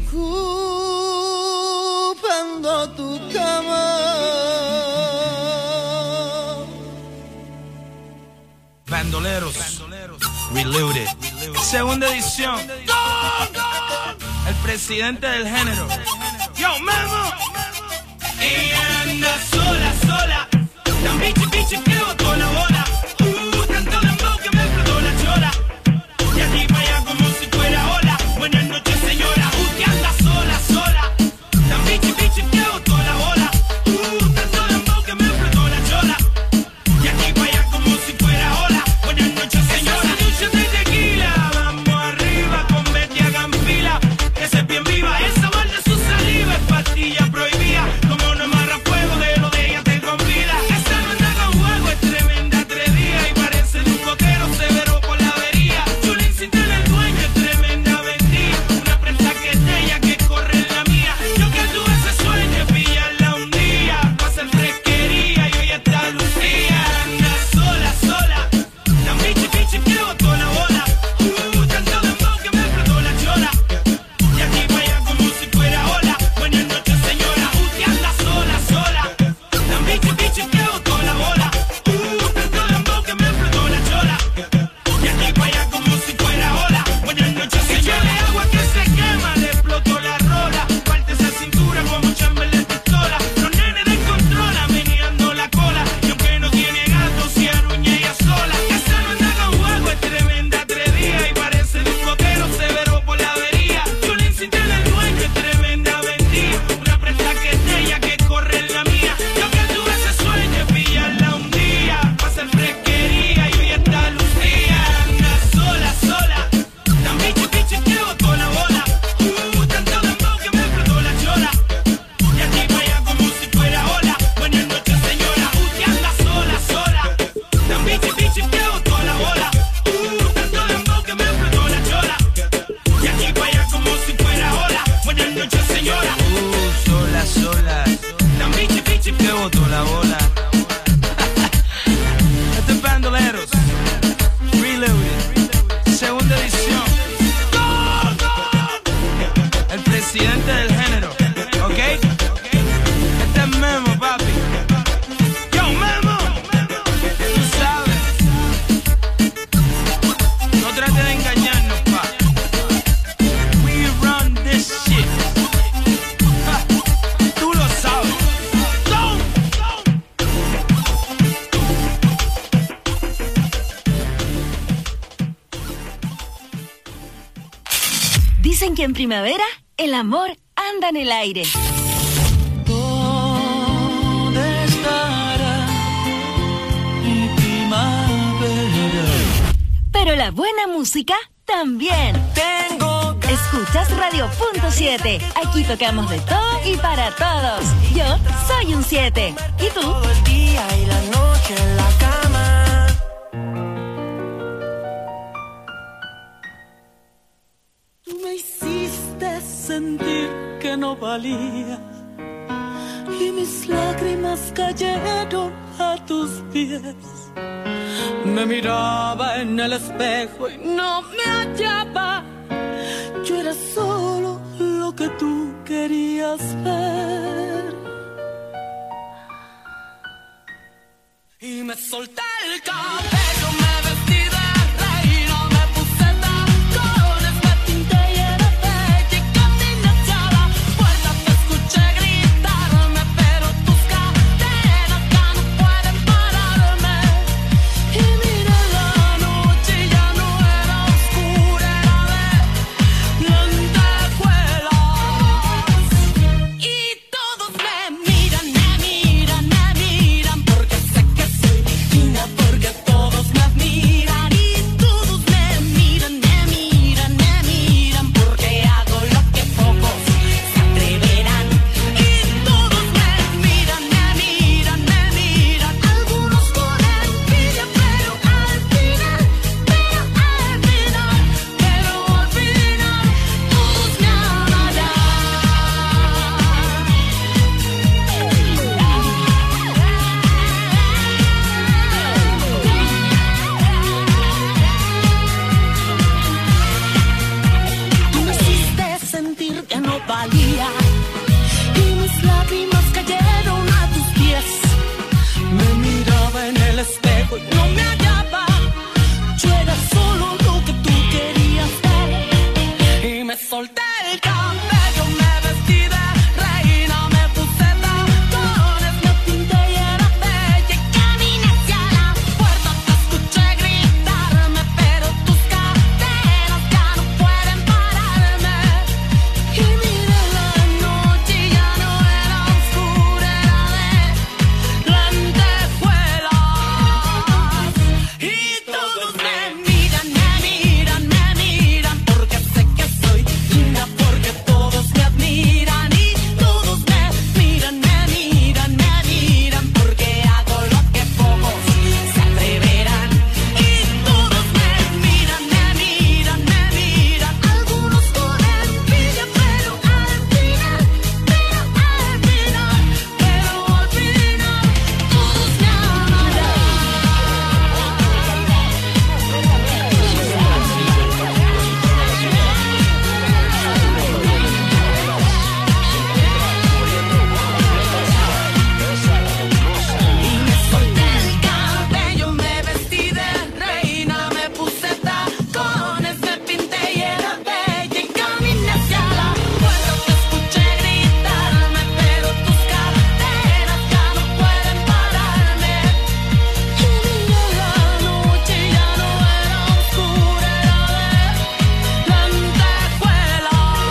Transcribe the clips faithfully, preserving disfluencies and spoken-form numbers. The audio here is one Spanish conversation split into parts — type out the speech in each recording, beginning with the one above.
ocupando tu cama. Bandoleros, Reloaded, segunda edición. El presidente del género. Yo, Memo. Ella anda sola, sola. Tan bichi, bichi que botó la bola. Uh, tanto dembow que me explotó la chola. Y aquí para allá como si fuera ola. Buenas noches, señora. Uh, que anda sola, sola. Tan bichi, bichi que botó la bola. Uh, tanto dembow que me explotó la chola. Y aquí para allá como si fuera ola. Buenas noches, señora. Esa noche de tequila. Vamos arriba con Betty hagan fila. Esa es bien viva. Esa mal de su saliva es pastilla prohibida. Como no amarra fuego de lo de ella te convida. Esa no anda con juego, es tremenda atrevida. Y parece de un coquero severo por la avería. Chulín sin tener dueño, es tremenda vendida. Una presa que es de ella que corre en la mía. Yo que tuve ese sueño, pillarla un día. Pa' hacer fresquería y hoy está Lucía. Anda sola, sola. Tan bichi, bichi que botó la bola. Uh, tanto dembow que me explotó la chola. Y aquí para allá como si fuera ola. Buenas noches, señora. Uh, que anda sola, sola. Tan bichi, bichi que botó la bola. Uh, tanto dembow que me explotó la chola. Y aquí para allá como si fuera ola. Buenas noches, señora. Échale agua que se quema, le explotó la rola. Parte esa cintura como Chamberlain pistola. Los nenes descontrola, meneando la cola. Y aunque no tiene gato, se aruña ella sola. Esa no anda con juego, es tremenda atrevida. Y parece de un coquero severo por la avería. Chulín sin tener dueño, es tremenda vendida. Una presa que es de ella que corre en la mía. Yo que tuve ese sueño, es pillarla un día. Pa' hacer fresquería y hoy está Lucía. Anda sola, sola. Tan bichi, bichi que botó la bola. Uh, tanto dembow que me explotó la chola. Y aquí para allá como si fuera ola. Buenas noches, señora. Uh, que anda sola, sola. Tan bichi, bichi que botó la bola. Uh, tanto dembow que me explotó la chola. Y aquí para allá como si fuera ola. Buenas noches, señora. Uh, sola, sola. Tan bichi, bichi que botó la bola. Este es Bandoleros, Reloaded, segunda edición. El presidente del género, ¿ok? Este es Memo, papi. Yo, Memo. Tú sabes. No trates de engañarnos, pa. We run this shit. Ja, tú lo sabes. Go. Dicen que en primavera el amor anda en el aire. ¿Dónde estará mi primavera? Pero la buena música también. Tengo Escuchas Radio Punto siete. Aquí tocamos de todo y para todos. Yo soy un siete. ¿Y tú? todo el día y la noche en la cama. Tú me hiciste sentir que no valía y mis lágrimas cayeron a tus pies. Me miraba en el espejo y no me hallaba. Yo era solo lo que tú querías ver. Y me solté el cabello, me vestí de reina, me puse tacones, me pinté y era bella y caminé hacia la puerta. Te escuché gritarme, pero tus cadenas ya no pueden pararme. Y miré la noche y ya no era oscura, era de lentejuelas. Y todos me miran, me miran, me miran, porque sé que soy divina, porque todos no me hallaba. Yo era solo lo que tú querías ver. Y me solté el cabello, me vestí de reina, me puse tacones, me pinté y era bella. Y caminé hacia la puerta, te escuché gritarme, pero tus cadenas ya no pueden pararme. Y miré la noche y ya no era oscura, era de lentejuelas. Y todos me miran, me miran, me miran, porque sé que soy linda, porque todos me admiran. Y todos me miran, me miran, me miran, porque hago lo que pocos se atreverán. Y todos me miran, me miran, me miran, algunos con envidia, pero al final, pero al final, pero al final, todos me amarán. Y me solté el cabello, me vestí de reina, me puse tacones, me pinté y era bella. Y caminé hacia la puerta, te escuché gritarme, pero tus cadenas ya no pueden pararme. Y miré la noche y ya no era oscura, era de lentejuelas.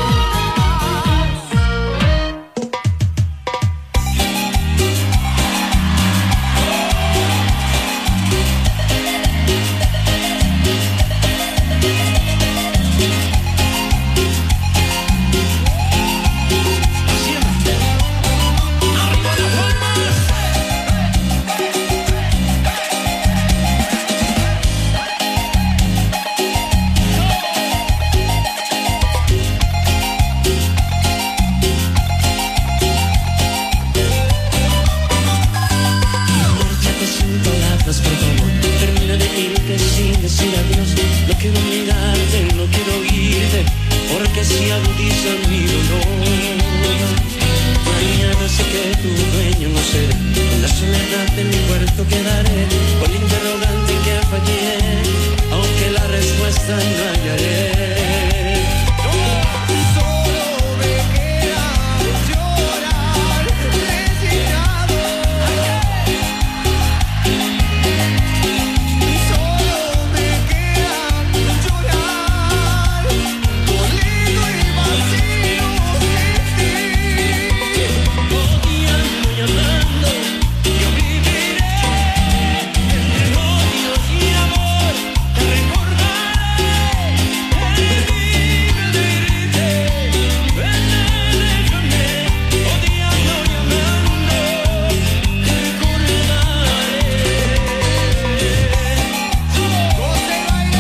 Márchate sin palabras, por favor. Termina de irte sin decir adiós. No quiero mirarte, no quiero oírte, porque si agudiza mi dolor. Mañana sé que tu dueño no seré. En la soledad de mi cuarto quedaré, con la interrogante en que fallé, aunque la respuesta no hallaré. Solo me queda llorar, resignado. Solo me queda llorar, dolido y vacío sin ti. Odiando y amando, yo viviré entre odios y amor. Te recordaré, el vivir de irte, déjame, odiando y amando, te recordaré. José Baile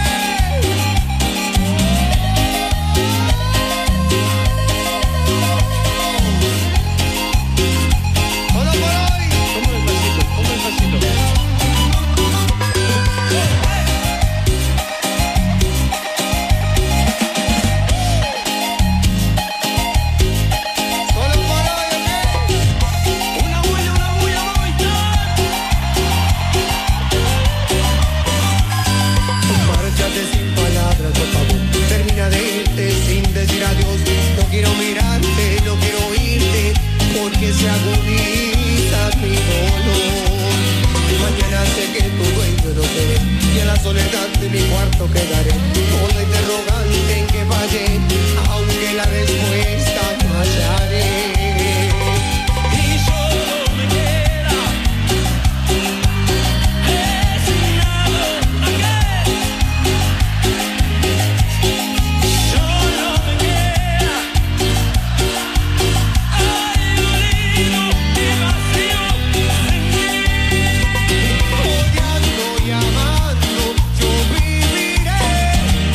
Solo por hoy. ¿Cómo el pasito? ¿Cómo el pasito? Solo por hoy, ¿ok? Una bulla, una bulla, márchate sin palabras, por favor. Termina de irte sin decir adiós. No quiero mirarte, no quiero oírte, porque se agudiza mi dolor. Y mañana sé que tu dueño no seré, y en la soledad de mi cuarto quedaré, con la interrogante en que fallé, aunque la respuesta no hallaré. Y solo me queda resignado, solo me queda ay, dolido y vacío sin ti. Odiando y amando, yo viviré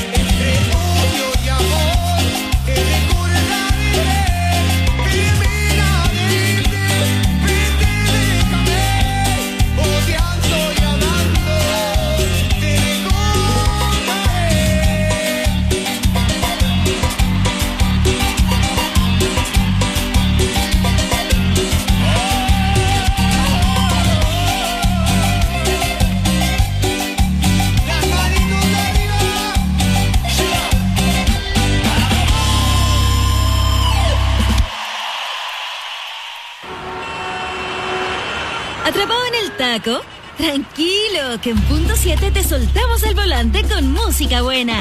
¿Atrapado en el taco? Tranquilo, que en punto siete te soltamos el volante con música buena.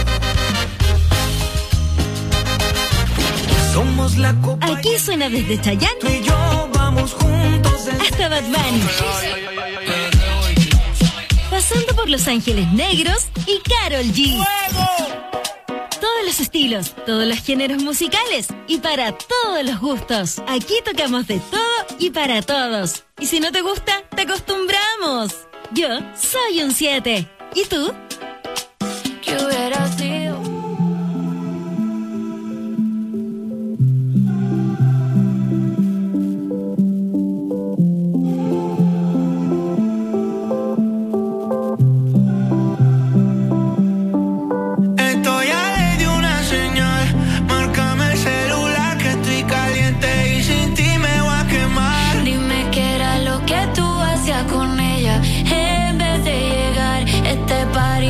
Somos la copa. Aquí suena desde Chayanne Tú y yo vamos juntos en... hasta Bad Bunny, pasando por Los Ángeles Negros y Karol G. Todos los estilos, todos los géneros musicales y para todos los gustos. Aquí tocamos de todo y para todos. Y si no te gusta, te acostumbramos. Yo soy un siete. ¿Y tú? ¿Qué hubiera sido? Con ella, en vez de llegar, este party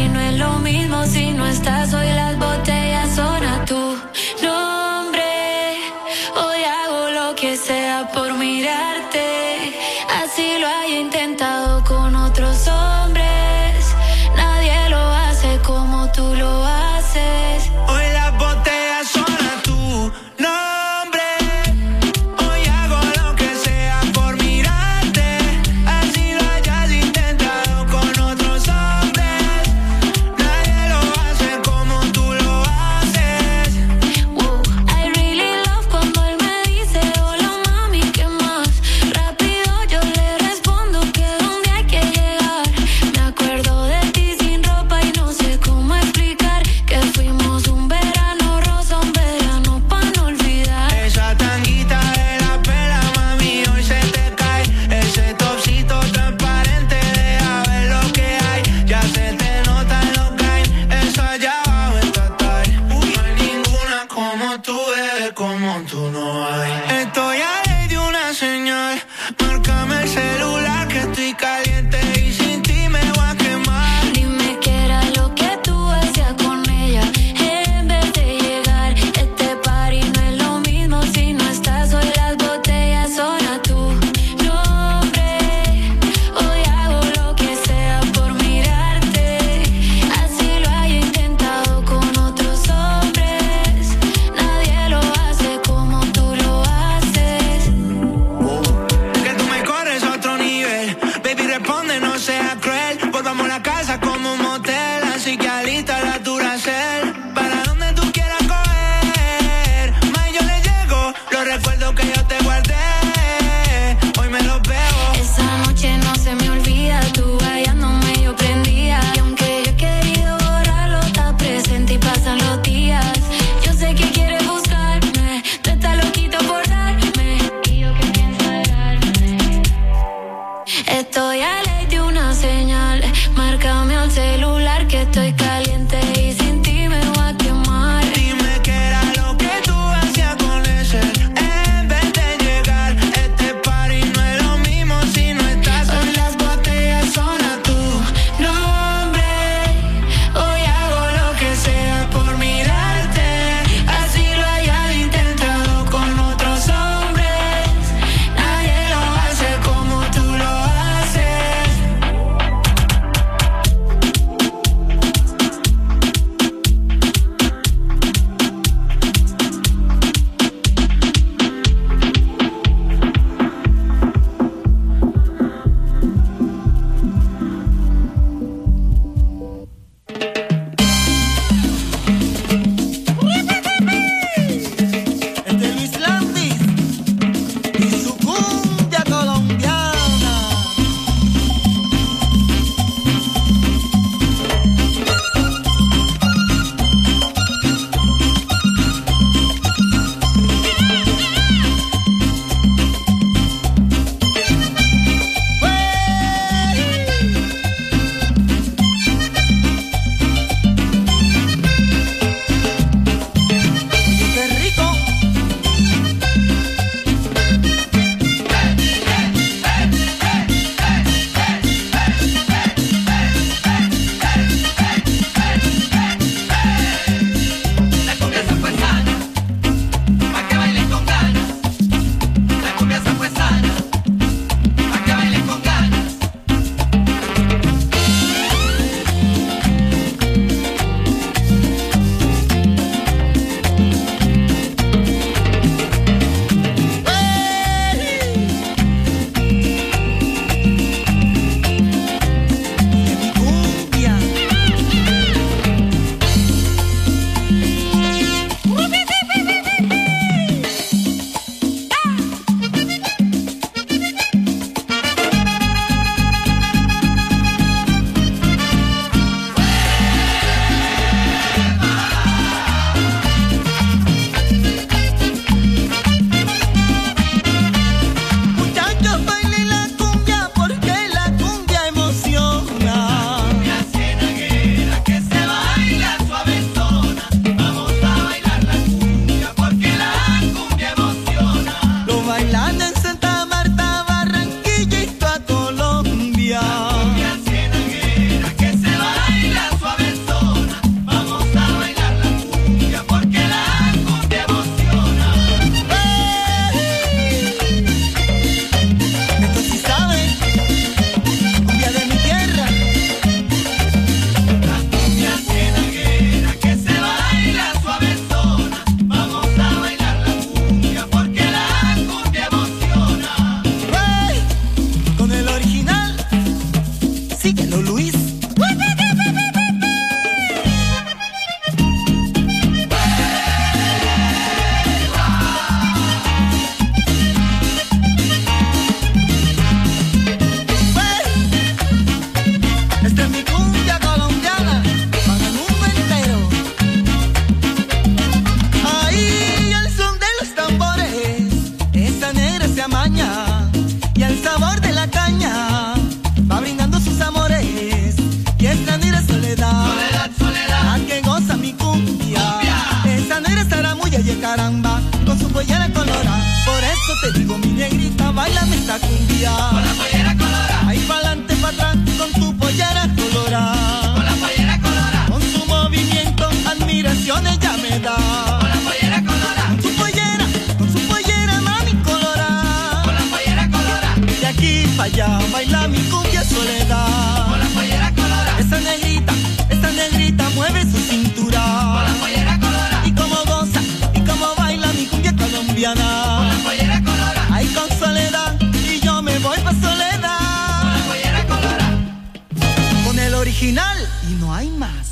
original y no hay más.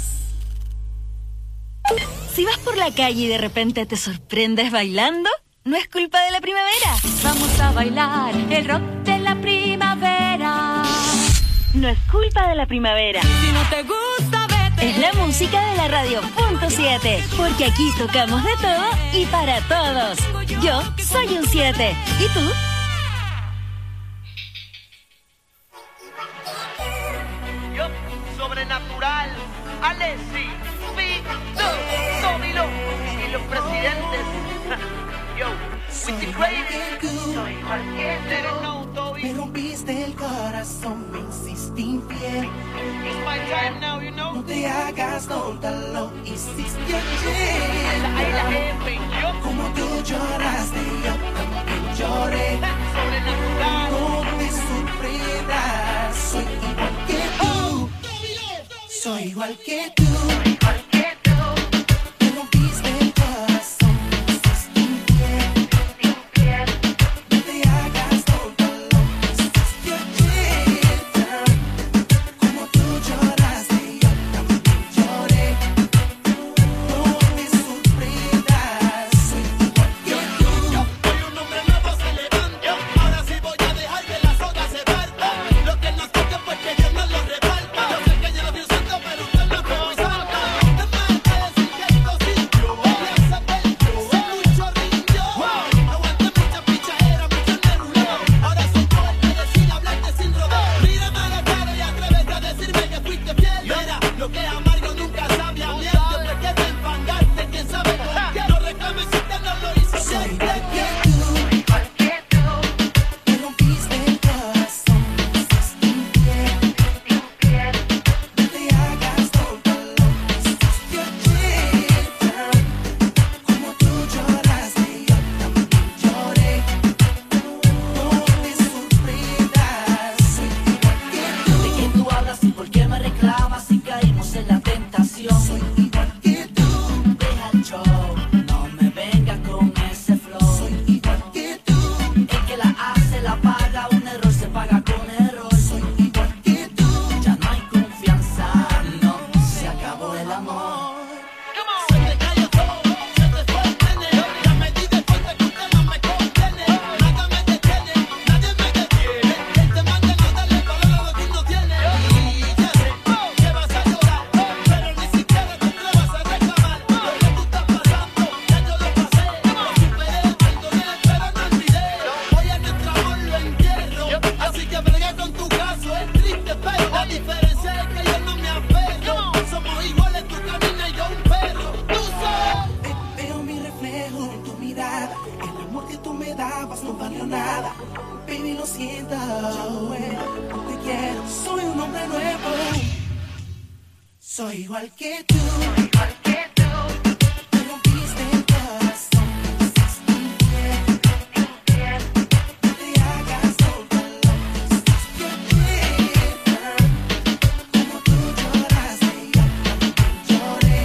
Si vas por la calle y de repente te sorprendes bailando, no es culpa de la primavera. Vamos a bailar el rock de la primavera. No es culpa de la primavera. Si no te gusta, vete. Es la música de la radio punto siete, porque aquí tocamos de todo y para todos. Yo soy un siete. ¿Y tú? Yo, sobrenatural, Alessi, Vito, Domino y los presidentes. Yo, with the greatest. Soy cualquier Me rompiste el corazón, me hiciste infiel. It's my time now, you know. No te hagas tonta, lo hiciste ayer. Ahí la jefe, yo. Como tú lloraste, yo también lloré. Sobrenatural. No te sorprendas, soy igual que tú. Soy igual que tú. Soy igual que tú. Me rompiste el corazón, me hiciste infiel. Infiel. No te hagas tonta, lo hiciste ayer. Como tú lloraste, yo también lloré. No te sorprendas, soy igual que tú. Soy un hombre nuevo, se levanta. Ahora sí voy a dejar que la soga se parta. Lo que nos toca pues que Dios nos lo reparta. Yo sé que yo no soy santo, pero usted no fue muy santa. Es más que decir que esto sí yo. Voy a saber, sé mucho rindió. Aguanté mucha pichadera, mucho neruleo. Ahora soy yo el que decide hablarte sin rodeo. Mírame a la cara y atrévete a decirme que fuiste fiel. Mira, lo que es amargo nunca sabe a miel. Después que te enfangaste, quién sabe con quién. No reclames si usted no lo hizo Soy bien. igual que tú. Igual que tú. Me rompiste el corazón, me hiciste infiel. Infiel. No te hagas tonta, lo hiciste ayer. Como tú lloraste, yo también lloré. No te sorprendas, soy igual que tú. ¿De qué tú hablas y por qué me reclamas si caímos en la tentación? Soy igual que tú. Deja el show, no me vengas con ese flow. Soy igual que tú. El que la hace la paga, un error se paga con error. Soy igual que tú. Ya no hay confianza, no, se acabó el amor. Se te cayó todo, se te fue el nene. Ya me di de cuenta que usted no me contiene. Nada me detiene, nadie me detiene. El tema de no darle valor a lo que uno tiene. Y ya sé que vas a llorar, pero ni siquiera tú te vas a reclamar. Lo que tú estás pasando, ya yo lo pasé. Lo superé, perdoné, pero no olvidé. Hoy a nuestro amor lo entierro. Así que brega con tu caso, es triste, pero la diferencia es que yo no me aferro. Somos iguales, tú caminas y yo un perro. Tú sabes. Ve- Veo mi reflejo en tu mirada. El amor que tú me dabas no valió nada. Baby, lo siento, ya no puedo, no te quiero. Soy un hombre nuevo. Soy igual que tú. Igual que tú. Me rompiste el corazón, me hiciste infiel. Infiel. No te hagas tonta, lo hiciste ayer. Como tú lloraste, yo también lloré.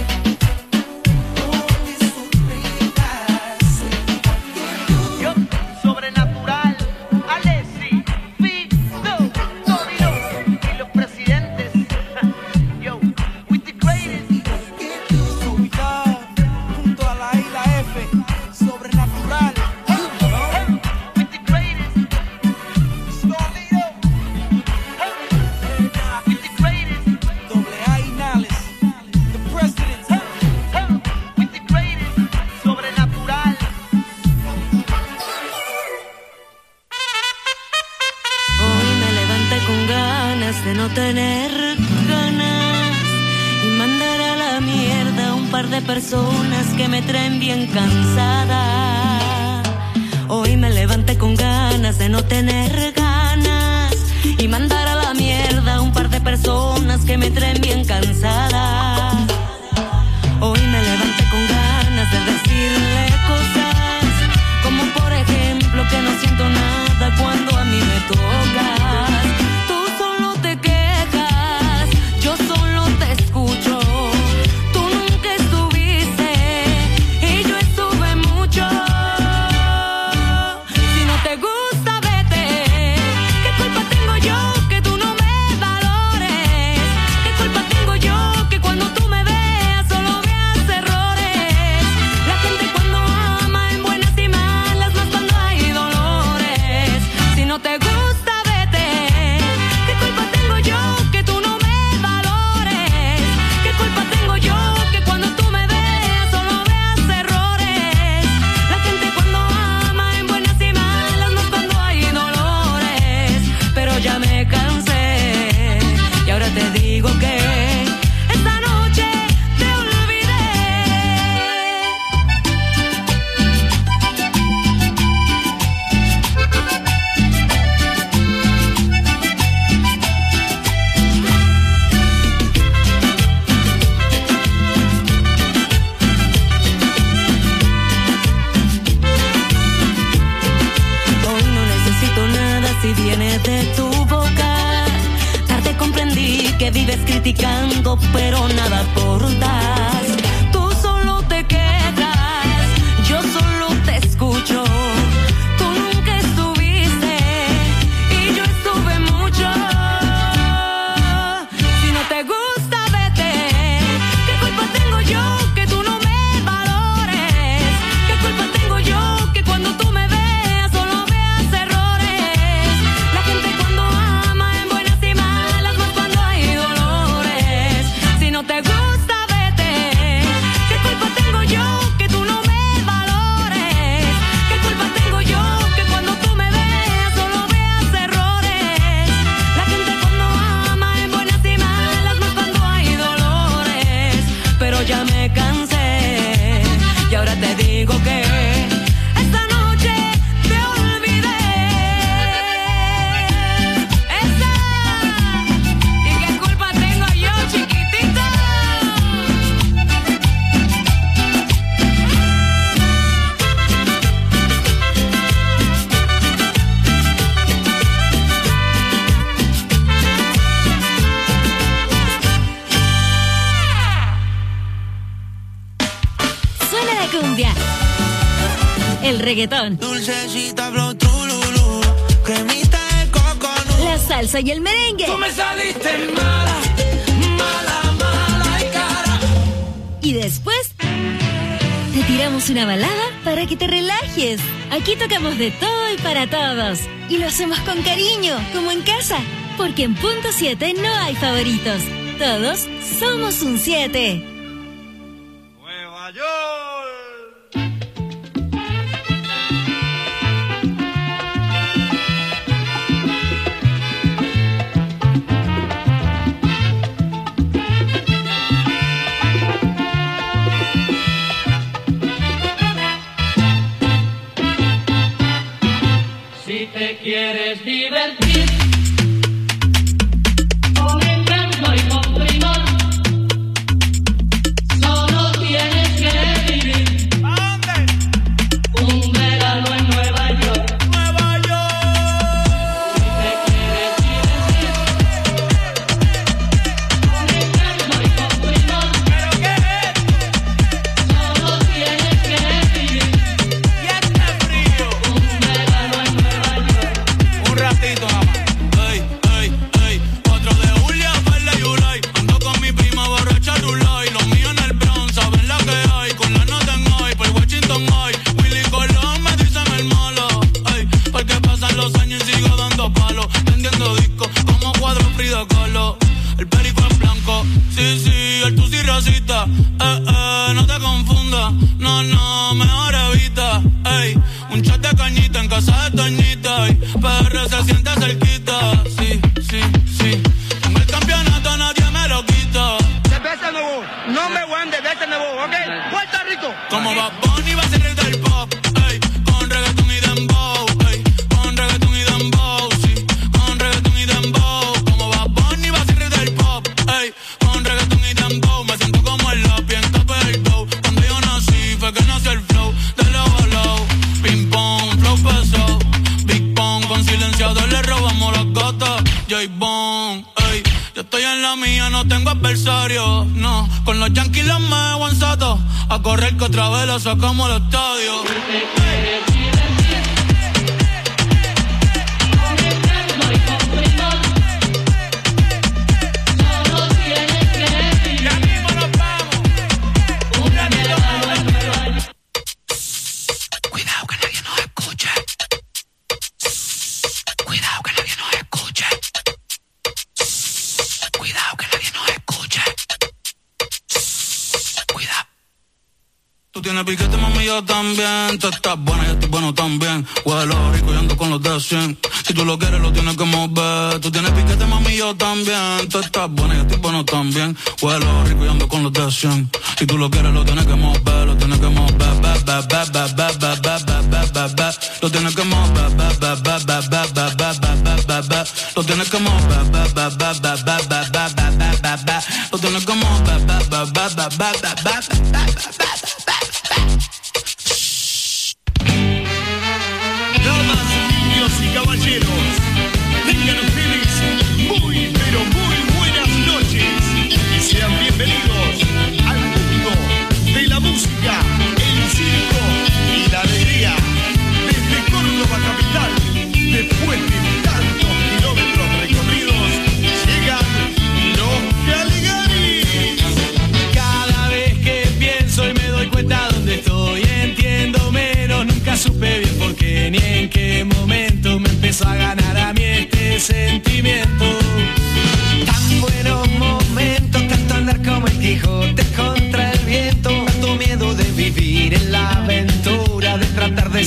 No te sorprendas, soy igual que tú. Yo, sobrenatural, Alessi, Vito, Domino y los presidentes. Yo, with the greatest. Cuidado, junto a la I y la F, sobrenatural. With the greatest. Domino, With the greatest. doble A y Nales, the president. With the greatest. Sobrenatural. Hoy me levanté con ganas de no tener ganas y mandar a la mierda un par de personas que me traen bien cansada. Hoy me levanté con ganas de no tener ganas y mandar a la mierda un par de personas que me traen bien cansada. Hoy me levanté con ganas de decirle cosas como por ejemplo que no siento nada cuando a mí me tocas. Tú solo te quejas, yo solo te escucho. Tú nunca estuviste y yo estuve mucho. Si no te gusta, vete. ¿Qué culpa tengo yo que tú no me valores? ¿Qué culpa criticando, pero nada aportas. Tú solo te quejas, yo solo te escucho. Tú nunca estuviste y yo estuve mucho. Si no te gusta, vete. ¿Qué culpa tengo yo que tú no me valores? ¿Qué culpa tengo yo que cuando tú me veas solo veas errores? La gente cuando ama en buenas y malas, más cuando hay dolores. Si no te gusta, vete. ¿Qué culpa tengo yo que tú no me valores? ¿Qué culpa tengo yo que cuando tú me veas solo veas errores? La gente cuando ama en buenas y malas, más cuando hay dolores. Pero ya me cansé y ahora te digo que esta noche te olvidé. Esa. ¿Y qué culpa tengo yo, chiquitita? Suena la cumbia, el reggaetón, Dulcecita, flow, trululú, cremita de coconut. la salsa y el merengue. Tú me saliste mala, mala, mala y cara. Y después te tiramos una balada para que te relajes. Aquí tocamos de todo y para todos. Y lo hacemos con cariño, como en casa. Porque en Punto siete no hay favoritos. Todos somos un siete. Nueva York. Si te quieres divertir con encanto y con primor, solo tienes que vivir ¿A dónde? un verano en Nueva York. Nueva York. Si te quieres divertir con encanto y con primor, ¿Pero qué es? solo tienes que vivir Y este frío. un verano en Nueva York. Un ratito nada más. Ey, ey, ey. cuatro de julio, Farley y Yulay. Ando con mi prima borracha Rulay. Los míos en el Bronx, saben la que hay. Con la nota en hoy, por Washington hoy. Willy Colón me dicen el malo. Ey, porque pasan los años y sigo dando palos. Vendiendo discos como cuadro Frida Kahlo. El perico es blanco, sí, sí, el tusi racista. Eh, eh, no te confundas. No, no, mejor evita. Ey, un chat de cañita en casa de Toñita. Ey, P R se siente cerquita. Sí, sí, sí. Con el campeonato nadie me lo quita. Cerveza nuevo, number one de Cerveza nuevo, ¿ok? Puerto Rico. Como Bad Bunny va a ser el del pop. Ey, con reggaetón y dembow. Ey, con reggaetón y dembow. Sí, con reggaetón y dembow. Como Bad Bunny va a ser el del pop. Ey, con reggaetón y dembow. Me siento como el lápiz en tope del dough. Cuando yo nací fue que nació el flow de low a low. Ping pong, flow pesado. Big Pong, con silenciador le robamos las gatas. J-Bone, ey. Yo estoy en la mía, no tengo adversario. No, con los Yankees los me aguanzato. A correr que otra vez lo sacamos al estadio. Si te quieres divertir con encanto y con primor, solo tienes que vivir Ya mismo nos vamos. un verano en Nueva York. Cuidado que nadie nos escuche. Cuidado que nadie nos escuche. Cuidado que nadie nos escuche. Cuidado. Tú tienes piquete, mami, yo también. Tú estás buena, yo estoy bueno también. Huelo rico y ando con los de cien. Si tú lo quieres, lo tienes que mover. Tú tienes piquete, mami, yo también. Tú estás buena, yo estoy bueno también. Huelo rico y ando con los de cien. Si tú lo quieres, lo tienes que mover. Lo tienes que mover. Ba, ba, ba, ba, ba, ba, ba, ba, ba, ba, ba. Lo tienes que mover. Ba, ba, ba, ba, ba, ba, ba, ba, ba, ba, ba. Lo tienes que mover. Ba, ba, ba, ba, ba, ba, ba, ba, ba, ba, ba. Lo tienes que mover. Ba, ba, ba, ba, ba, ba, ba, ba, ba, ba. Damas, niños y caballeros, tengan ustedes muy, pero muy buenas noches.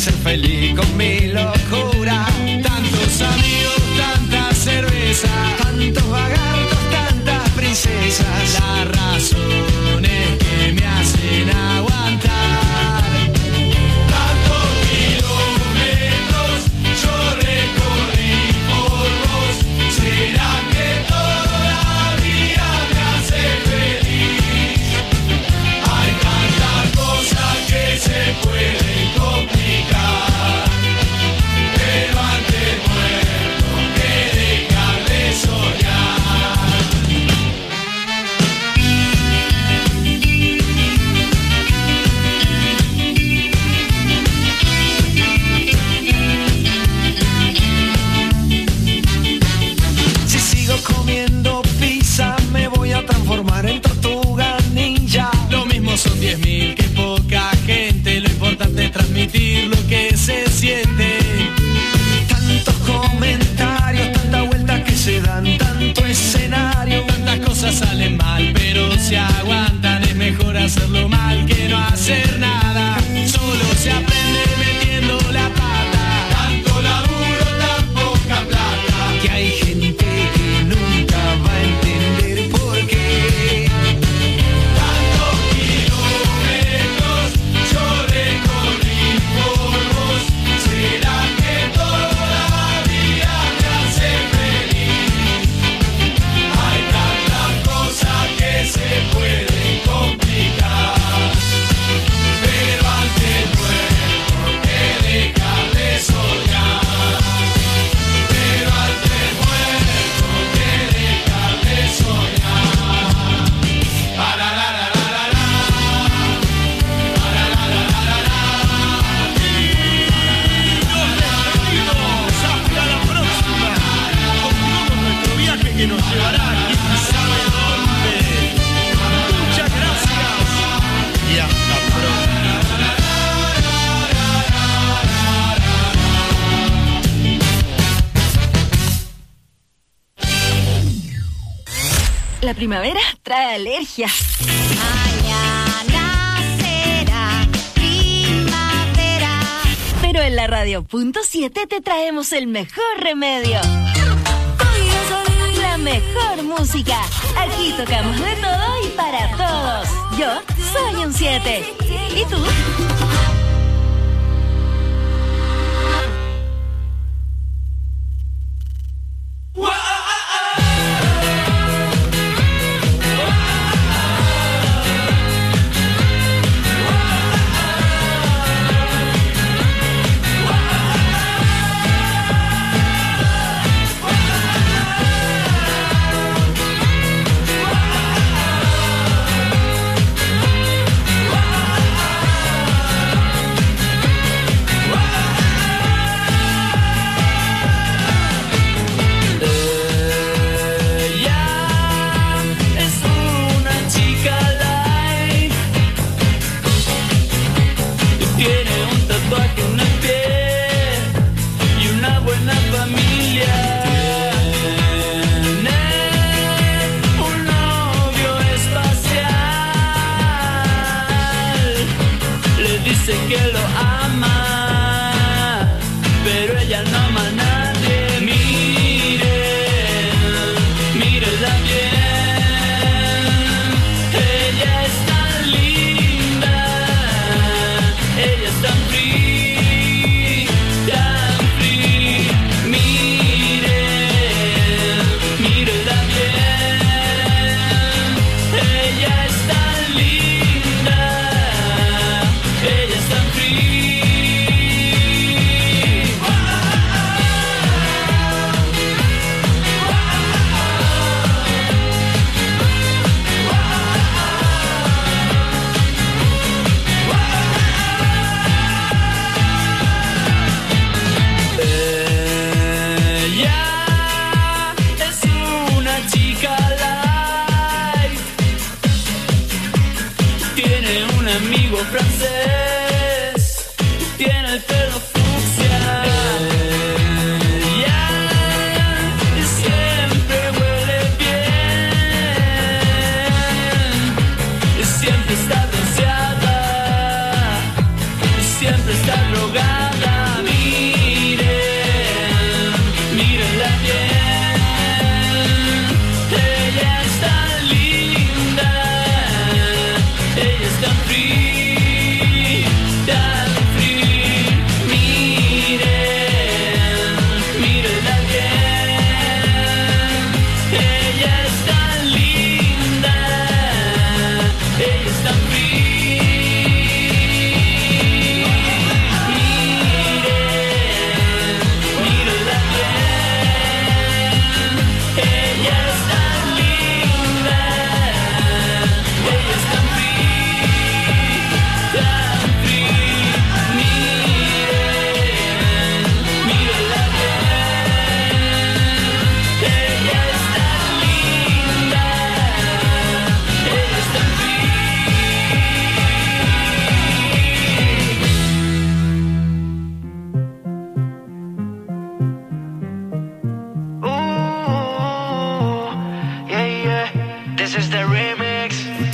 ser feliz con mi locura. Tantos amigos, tanta cerveza, Tantos vagartos, tantas princesas. las razones que me hacen aguantar. Tantos kilómetros yo recorrí por vos. ¿Será que todavía me hace feliz? Hay tantas cosas que se pueden complicar, pero antes muerto que dejar de soñar. Si sigo comiendo pizza me voy a transformar en tortuga ninja. Lo mismo son diez mil que poca gente, lo importante es transmitir lo que se siente. Tantos comentarios, tantas vueltas que se dan, tanto escenario. Tantas cosas salen mal, pero se aguantan, es mejor hacerlo mal que no hacer nada. Solo se aprende metiendo la pata. Tanto laburo, tan poca plata. Que hay gente que nunca va a entender por qué. Tantos kilómetros yo recorrí por vos. ¿Será que todavía me hace feliz? Hay tantas cosas que se pueden complicar, pero antes muerto que dejar de soñar. Pero antes muerto que dejar de soñar. Para la la la la la. Para la la la la la. Hasta la próxima. Continuamos nuestro viaje que nos llevará quién sabe dónde. Muchas gracias y hasta pronto. La primavera trae alergias. Mañana será primavera. Pero en la radio punto siete te traemos el mejor remedio. La mejor música. Aquí tocamos de todo y para todos. Yo soy un siete. ¿Y tú? francés, tiene el pelo fucsia. Ella siempre huele bien, siempre está bronceada, siempre está drogada.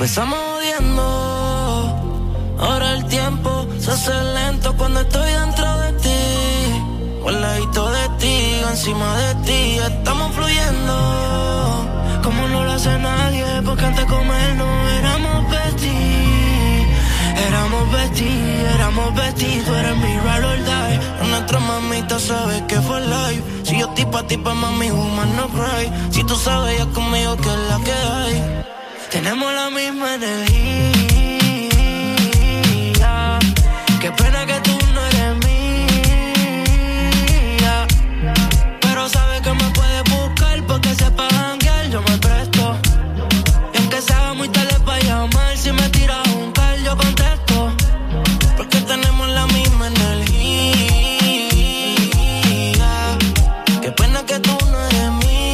Empezamos odiando, ahora el tiempo se hace lento cuando estoy dentro de ti. Al ladito de ti, encima de ti, estamos fluyendo como no lo hace nadie, porque antes de comernos éramos besties. Éramos besties, éramos besties, tú eres mi ride or die. Nuestra mamita sabe que fue live. Si yo estoy pa' ti, pa' mami, woman, no cry. Si tú sabes ya conmigo que es la que hay. Tenemos la misma energía. Qué pena que tú no eres mía, pero sabes que me puedes buscar porque sepa janguear, yo me presto. Y aunque sea muy tarde para llamar, si me tiras un call yo contesto, porque tenemos la misma energía. Qué pena que tú no eres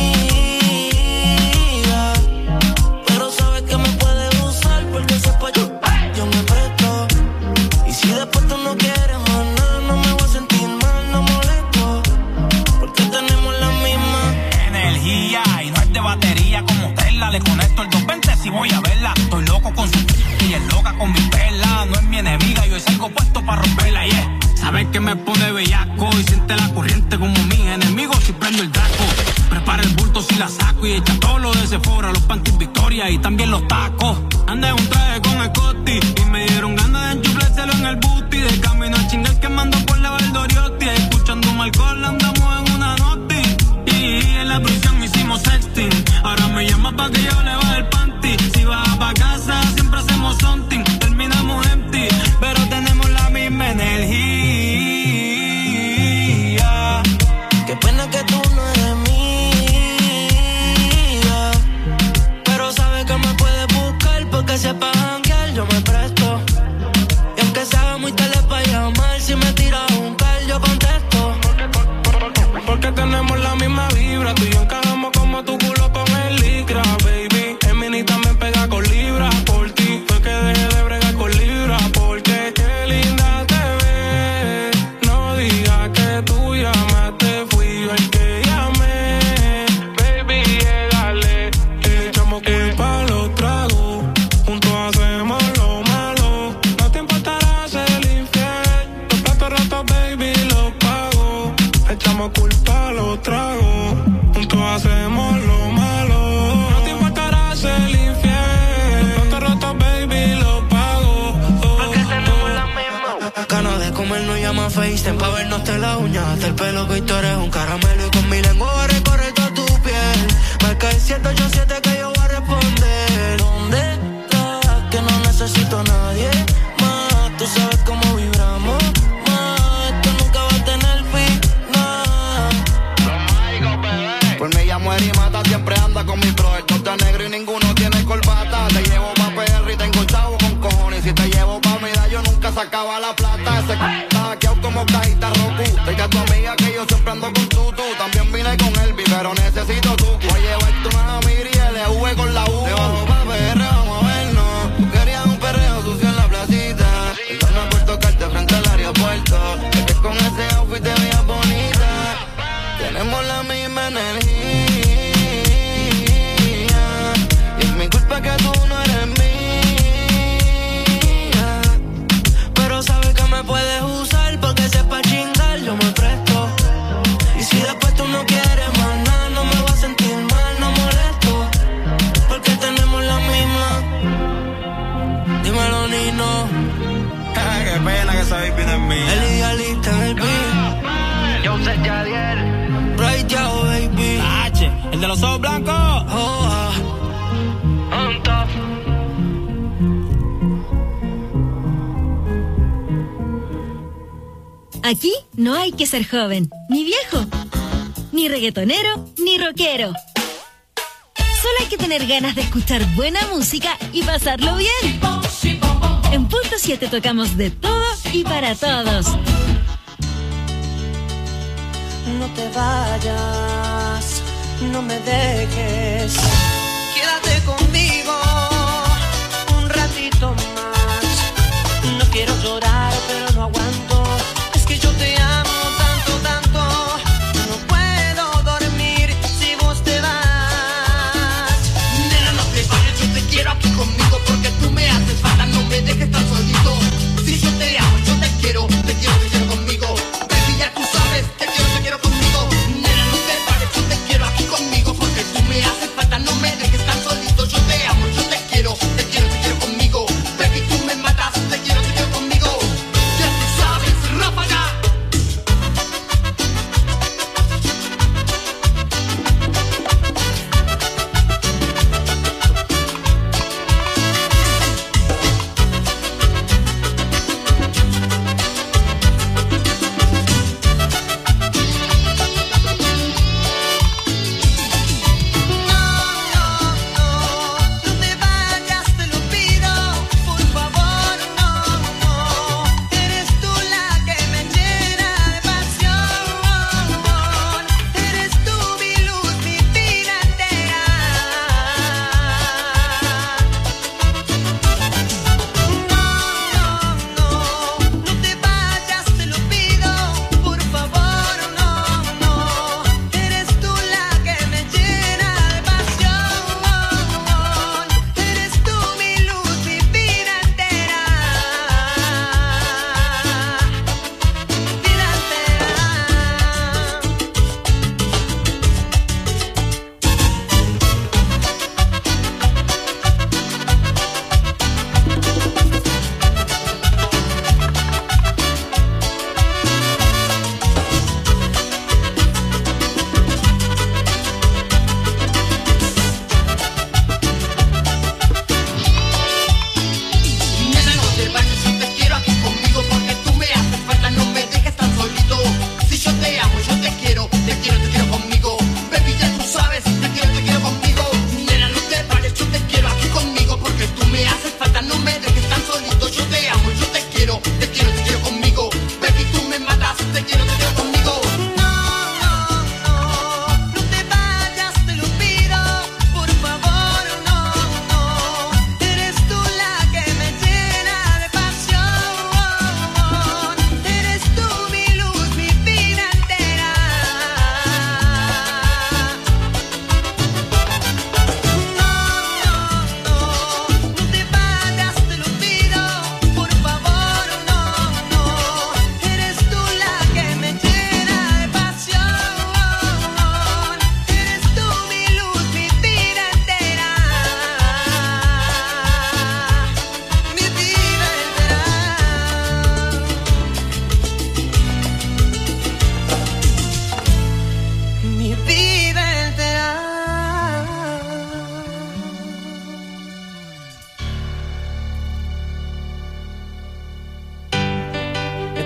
mía, pero sabes que me puedes usar porque sepa yo, yo me presto. Y si después tú no quieres más nada, no me voy a sentir mal, no molesto, porque tenemos la misma energía. Y no es de batería como Tesla, le conecto el doscientos veinte si voy a verla. Estoy loco con su y es loca con mi perla. No es mi enemiga, yo salgo puesto para romperla, yeah. Sabes que me pone bellaco y siente la corriente como mis enemigos si prendo el Draco. Prepara el bulto si la saco y echa todo lo de Sephora, los panties Victoria y también los tacos. Andé un traje con el Scotty y me dieron ganas de enchuflárselo en el booty. De camino a chingar quemando por la Valdoriotti, escuchando un alcohol andamos en una noti. Y en la prisión hicimos sexting, ahora me llama pa' que yo le baje el panty. Si vas pa' casa siempre hacemos something, terminamos empty, pero tenemos la misma energía. Qué pena que tú no eres mía, pero sabes que me puedes buscar porque sepa janguear, yo me presto. Y aunque sea muy tarde para llamar, si me tiras un call yo contesto, porque tenemos la misma vibra. Tú y yo encajamos como tu culo con el licra, baby. En mini también pega con libra. Por ti fue que dejé de bregar con libra, porque qué linda te ves. No digas que tú llamaste, fui yo el que llamé. Baby, llegale, le echamos culpa a los tragos, juntos hacemos lo malo. No te importará ser infiel, los platos rotos, baby, los pago. Le echamos culpa a los tragos, juntos hacemos lo malo. No te importará ser infiel, los platos rotos, baby, los pago. Porque tenemos la misma ganas de comer, no llama FaceTime pa' vernos de la uña, hasta el pelo que hoy tú eres un caramelo. Y con mi lengua voy a recorrer toda tu piel. Marca el siete ocho siete que yo voy a responder. ¿Dónde estás? Que no necesito a nadie más. Tú sabes cómo vibramos más. Esto nunca va a tener final. Pues me llamo Eri Mata, siempre anda con mi bro. El tote negro y ninguno tiene corbata. Te llevo pa' P R y tengo chavo con cojones. Si te llevo pa' medallo nunca sacaba la plata. Ese c*** está hackeado como cajita Roku. Dile a tu amiga que yo siempre ando con tu tú. También vine con Elvi, pero necesito tu. Voy a llevarte una miri y L V con la U. Te bajo pa' P R, vamos a vernos. Tú querías un perreo sucio en la placita. Entonces por tocarte frente al aeropuerto. Es que con ese outfit te veías bonita. Tenemos la misma energía. Y es mi culpa que tú no eres mía, pero sabes que me puedes usar porque sepa chingar, yo me presto. Y si después tú no quieres más nada, no me voy a sentir mal, no molesto, porque tenemos la misma. Dímelo, Nino. Qué pena que esa baby no es mía. El idealista en el beat. Yo sé Yadier. Right Yao, baby. H, el de los ojos blancos. Oh, ah. On top. Aquí no hay que ser joven, ni viejo, ni reggaetonero, ni rockero. Solo hay que tener ganas de escuchar buena música y pasarlo bien. En Punto siete tocamos de todo y para todos. No te vayas, no me dejes. Quédate conmigo un ratito más. No quiero llorar, pero no aguanto. Es que yo te amo tanto, tanto. No puedo dormir si vos te vas. Nena, no te vayas, yo te quiero aquí conmigo porque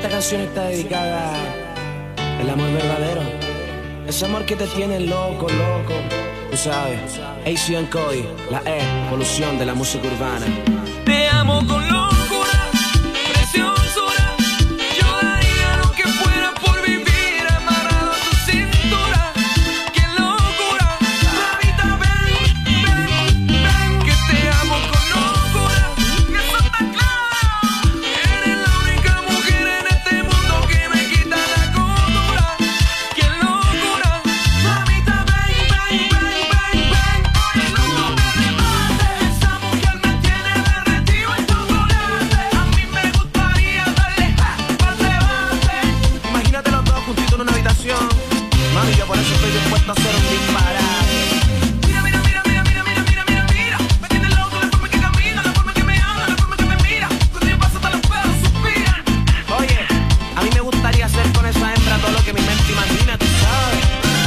Esta canción está dedicada al amor verdadero. Ese amor que te tiene loco, loco. Tú sabes, A C and Cody, la E, evolución de la música urbana. Te amo con locura, preciosura. Yo daría lo que fuera por vivir amarrado a tu cintura. ¡Qué locura! Mamita, ven, ven, ven, que te amo con locura. Que eso está claro. Eres la única mujer en este mundo que me quita la cordura. ¡Qué locura! Mamita, ven, ven, ven, ven, ven. Oye, no te rebates. Esa mujer me tiene derretido en chocolate. A mí me gustaría darle ja, pa'l debate. Imagínate los dos juntitos en una habitación. Mami, yo por eso estoy dispuesto a hacer un disparate. Mira, mira, mira, mira, mira, mira, mira, mira, mira. Me tiene loco la forma que camina, la forma que me habla, la forma que me mira. Cuando yo paso hasta los pedos suspiran. Oye, a mí me gustaría hacer con esa hembra todo lo que mi mente imagina, tú sabes.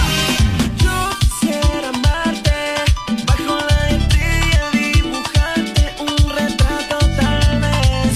Yo quisiera amarte bajo la estrella, dibujarte un retrato tal vez.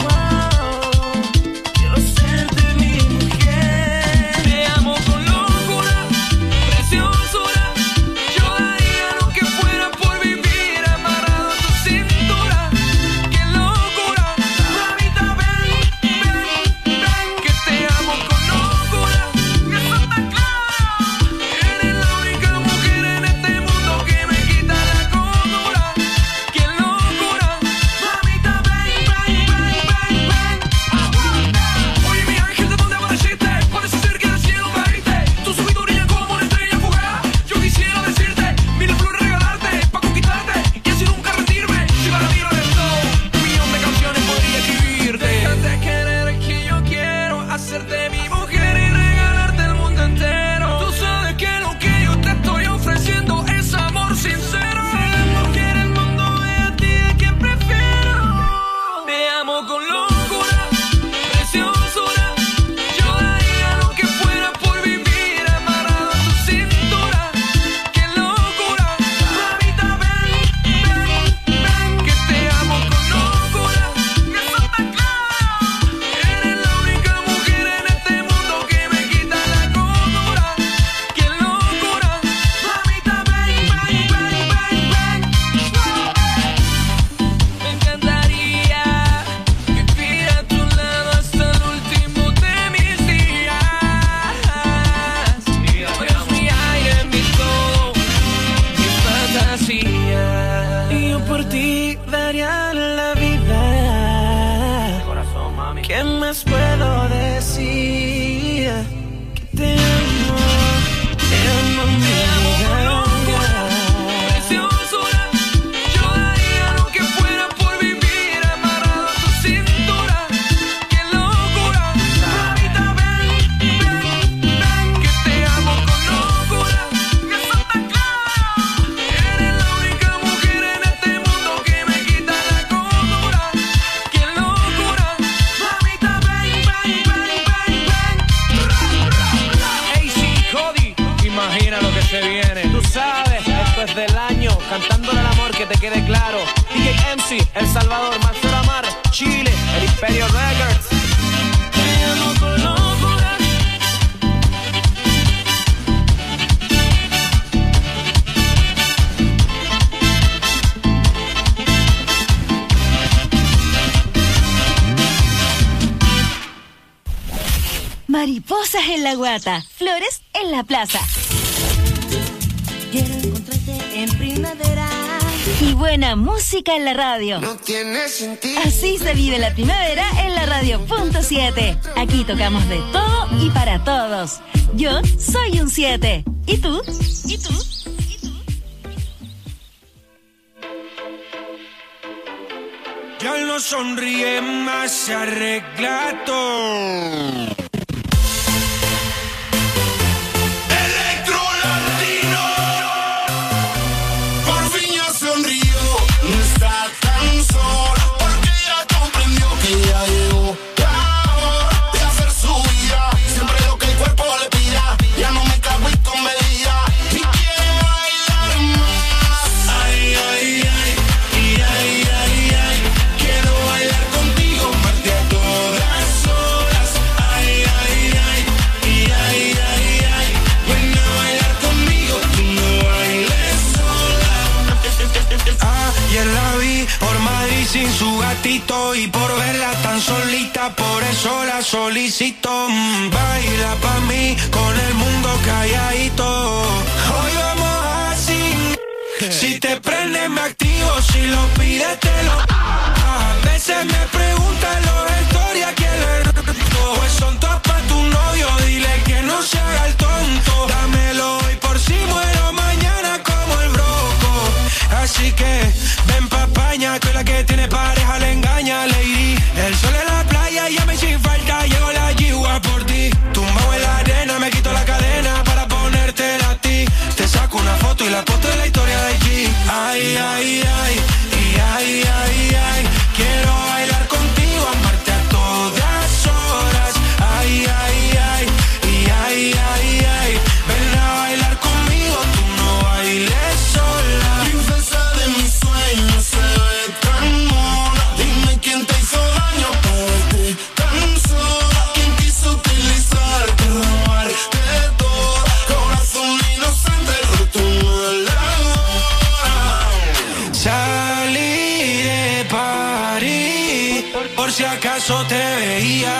Wow, quiero serte mi mujer. Te amo con locura, preciosura. Yo daría lo que fuera por vivir amarrado a tu cintura. ¡Qué locura! Mamita, ven, ven, ven, que te amo con locura. Que eso está claro. Eres la única mujer en este mundo que me quita la cordura. ¡Qué locura! Mamita, ven, ven, ven, ven, ven. Aguanta. Oye, mi ángel, ¿de dónde apareciste? Parece ser que del cielo caíste. Tus ojitos brillan como una estrella fugaz. Yo quisiera decirte mil flores, regalarte pa' conquistarte y así nunca rendirme. Si para mí lo eres todo, un millón de canciones podría escribirte. Déjate querer que yo quiero hacerte mi mujer y regalarte el mundo entero. Tú sabes que lo que yo te estoy ofreciendo es amor sincero. Si la mujer el mundo ve a ti, ¿de quién prefiero? Te amo con locura, preciosura. Yo daría lo que fuera por vivir amarrado a tu cintura. ¡Qué locura! Mamita, ven, ven, ven, que te amo con locura. Que eso está claro. Eres la única mujer en este mundo que me quita la cordura. ¡Qué locura! Mamita, ven, ven, ven, ven, ven. Me encantaría vivir a tu lado hasta el último de mis días. Tú eres mi aire, mi todo, mi fantasía. Y yo por ti daría la vida. Corazón, mami. ¿Qué más puedo decir? Que te amo, te amo, mi vida. Preciosura. Yo daría lo que fuera por vivir amarrado a tu cintura. ¡Qué locura! Mamita, ven, ven, ven, que te amo con locura. Que eso está claro. Eres la única mujer en este mundo que me quita la cordura. ¡Qué locura! Mamita, ven, ven, ven, ven, ven. A C Cody, imagina lo que se viene. Tú sabes, esto es del año, cantándole al amor, que te quede claro. D J M C, El Salvador, Marcelo Amar, Chile, El Imperio Records. Te amo con locura. Mariposas en la guata, flores en la plaza. Quiero encontrarte en primavera. Y buena música en la radio. No tiene sentido. Así se vive la primavera en la radio punto siete. Aquí tocamos de todo y para todos. Yo soy un siete. ¿Y tú? ¿Y tú? Ya no sonríe más, se arregla todo. Electro Latino, por fin ya sonrió, no está tan sola, porque ya comprendió que ya llegó la hora de hacer su vida, siempre lo que el cuerpo le pida, ya no me cago y con medida, y quiere bailar más. Ay, ay, ay, y ay, ay, ay, quiero bailar contigo, parte a todas horas, Madrid, por Madrid sin su gatito y por verla tan solita, por eso la solicito. Mm, baila pa' mí con el mundo calladito. Hoy vamos así. Si te prende me activo, si lo pides te lo. A veces me preguntan los stories a quién le roto. Pues son todas pa' tu novio, dile que no se haga el tonto. Dámelo hoy por si muero mañana como el broco. Así que ven pa' España, que la que tiene pareja le engaña, lady. El sol en la playa, llame sin falta, llego la yigua por ti. Tumbado en la arena, me quito la cadena para ponértela a ti. Te saco una foto y la foto de la historia de G. Ay, ay, ay, y ay, ay, ay. Quiero bailar contigo, amarte a todas horas. Ay, ay, ay, y ay, ay, ay. Ven a bailar conmigo, tú no bailes sola. Princesa de mis sueños, se ve tan mona. Dime quién te hizo daño para verte tan sola. ¿Quién quiso utilizarte, robarte todo? Corazón inocente, roto la hora. Salí de París, por si acaso te veía.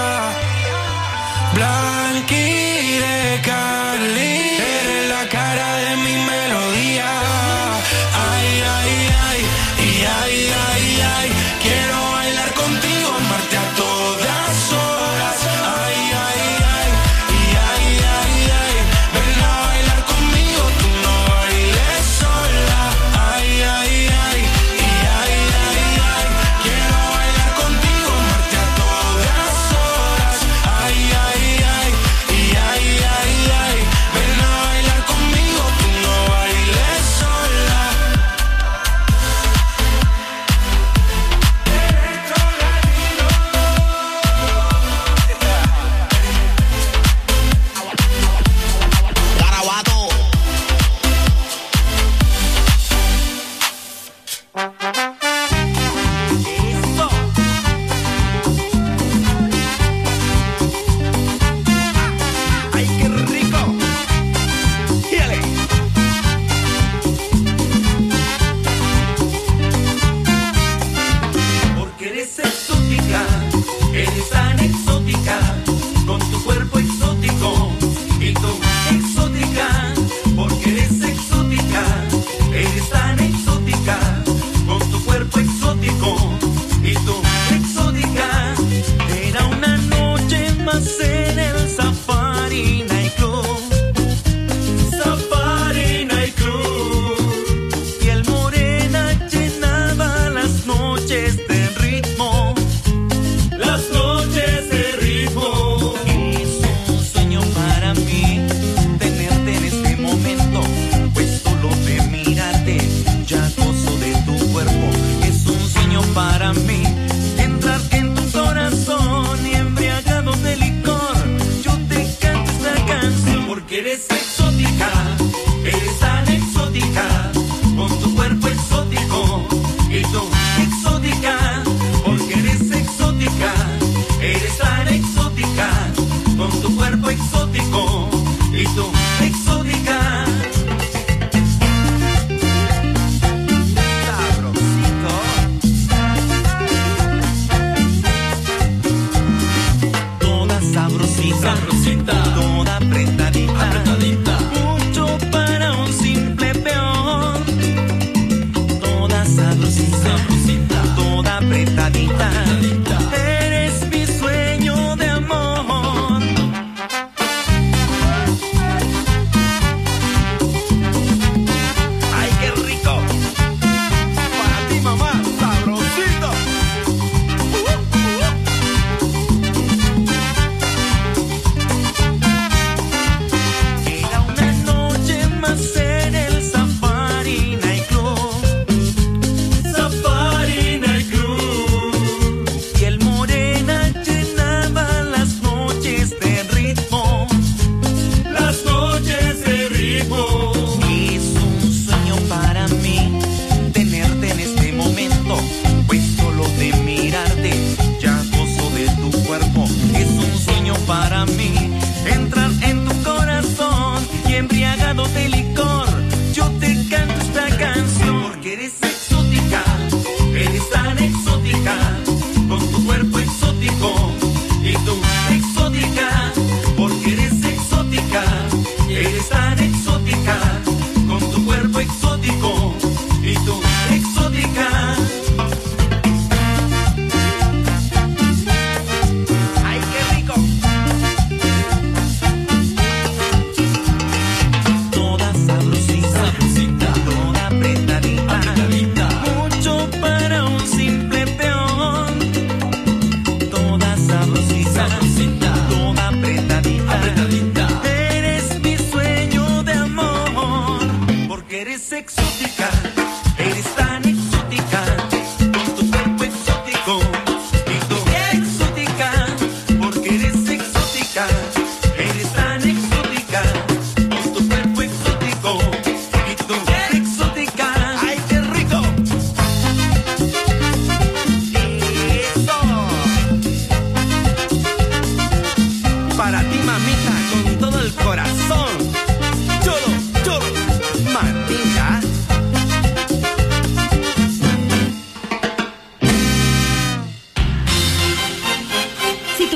Blanqui de Cali, eres la cara de mi melodía. Ay, ay, ay, y ay, ay, ay. Quiero bailar contigo, amarte a todas horas. Ay, ay, ay, y ay, ay, ay. Ven a bailar conmigo, tú no bailes sola. Ay, ay, ay, y ay, ay, ay. Quiero bailar contigo, amarte a todas horas. Ay, ay, ay, y ay, ay, ay. Ven a bailar conmigo, tú no bailes sola. Garabato. Eso. Ay, qué rico. Dale. Porque eres exótica, eres tan exótica, con tu cuerpo exótico y tú exótica. Porque eres exótica, eres tan exótica, con tu cuerpo exótico y tú exótica. Era una noche más en el Safari Night Club. Safari Night Club. Tu piel morena llenaba las noches de ritmo. Las noches de ritmo. Es un sueño para mí tenerte en este momento, pues solo de mirarte ya gozo de tu cuerpo. Es un sueño para mí entrar en tu corazón y embriagado de licor yo te canto esta canción. Porque eres exótica, eres tan exótica, con tu cuerpo exótico y tú exótica. Porque eres exótica, eres tan exótica, con tu cuerpo exótico y tú exótica. Sabrosito. Toda sabrosita, sabrosita, toda apretadita, apretadita. Mucho para un simple peón. Toda sabrosita, sabrosita, toda apretadita, apretadita. Eres mi sueño de amor. Ay, qué rico. Para ti, mamá, sabrosito. Era una noche más en el Safari Night Club. Safari Night Club.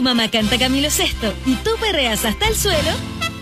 mamá canta Camilo Sesto y tú perreas hasta el suelo,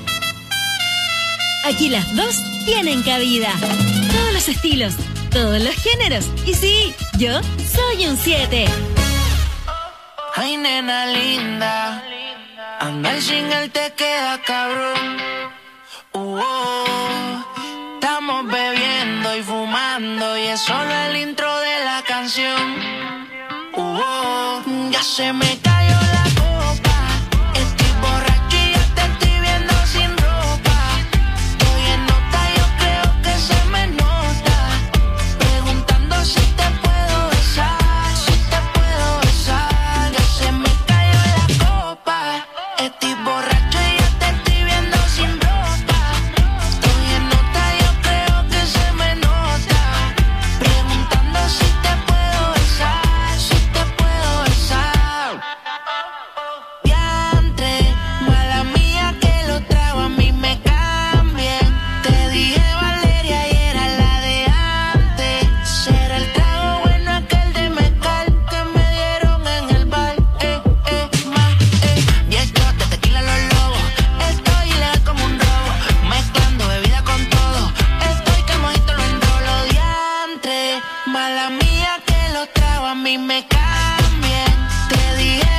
aquí las dos tienen cabida. Todos los estilos, todos los géneros. Y sí, yo soy un siete. Ay, nena linda, andar sin él te queda cabrón. Uh, oh, estamos bebiendo y fumando y es solo el intro de la canción. Uh, oh, ya se me cayó la copa, estoy borracho y ya te estoy viendo sin ropa. Estoy en nota, yo creo que se me nota, preguntando si te puedo besar, si te puedo besar. Ya se me cayó la copa, estoy borracho y ya te estoy viendo sin ropa. Estoy en nota, yo creo que se me nota, preguntando si te puedo besar, si te puedo besar. Diantre, mala mía que lo trago, a mí me cambien. Te dije Valeria y era la de antes. Será el trago bueno aquel de mezcal que me dieron en el bar. Eh, eh, más, eh. Diez shots de tequila los lobos. Estoy ilegal como un robo, mezclando bebida con todo. Estoy que el mojito lo enrolo. Diantre, mala mía que lo trago, a mí me cambien. Te dije